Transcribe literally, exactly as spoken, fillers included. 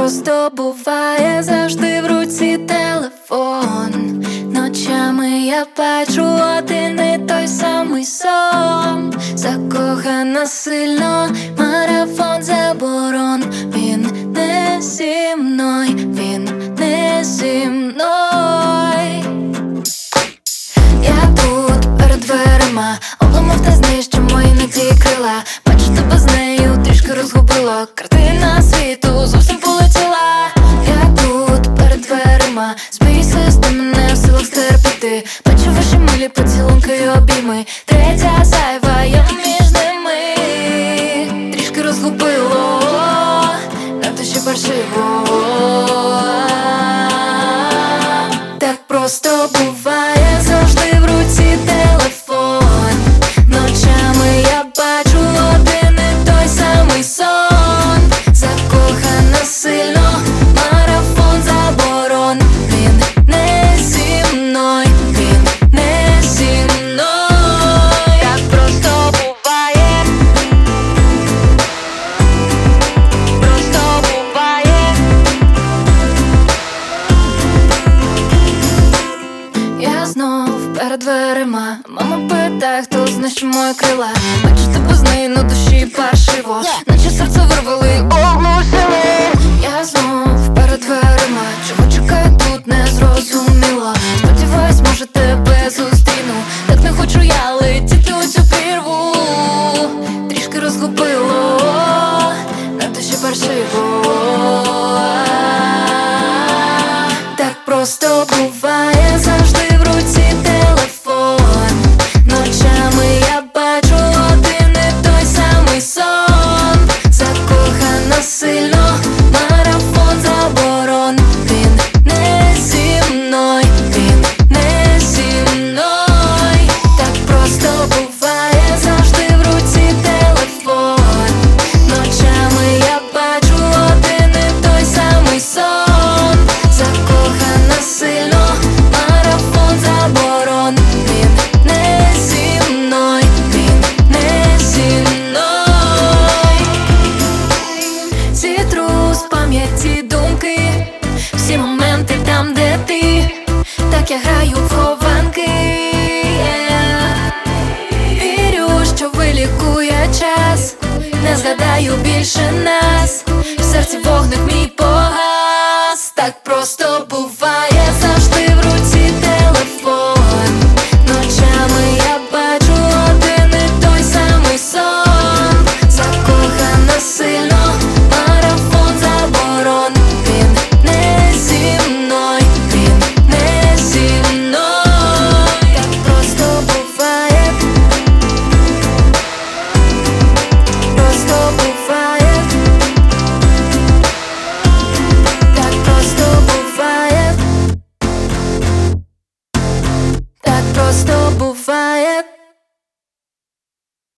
просто буває, завжди в руці телефон. Ночами я бачу один і той самий сон. Закохана сильно, марафон заборон. Він не зі мною, він не зі мною. Я тут перед дверима, обламав та знищив мої надії крила. Бачу тебе з нею, трішки розгубила. Картина світу зовсім полетіла. Я тут перед дверима, сміюся з мене в силах стерпіти. Бачу ваші милі поцілунки й обійми. Третя зайва, я між ними. Трішки розгубило, на душі паршиво. Так просто буває, завжди в руці телефон. Ночами я бачу один і той самий сон. Закохана сильно, марафон заборон. Він не зі мною, він не зі мною. Так просто буває, просто буває. Я знов перед дверима, мама питає, хто знищив мої крила. Бачу тебе з нею, на душі паршиво, наче серце вирвали, оглушили. Я знов перед дверима, чого чекаю тут, не зрозуміло. Сподіваюсь, може тебе зустріну. Так не хочу я летіти у цю прірву. Трішки розгубило, на душі паршиво. Так просто буває, завжди в руці телефон. Ночами я бачу один і той самий сон. Закохана сильно, марафон заборон. Він не зі мною, він не зі мною. Так просто буває, завжди в руці телефон. Ночами я бачу один і той самий сон. Закохана сильно, марафон заборон. Він не зі мною, він не зі мною. Зітру з пам'яті думки, всі моменти там, де ти. Так я граю в хованки, yeah. Вірю, що вилікує час. Не згадаю більше нас. В серці вогник мій погас. Так просто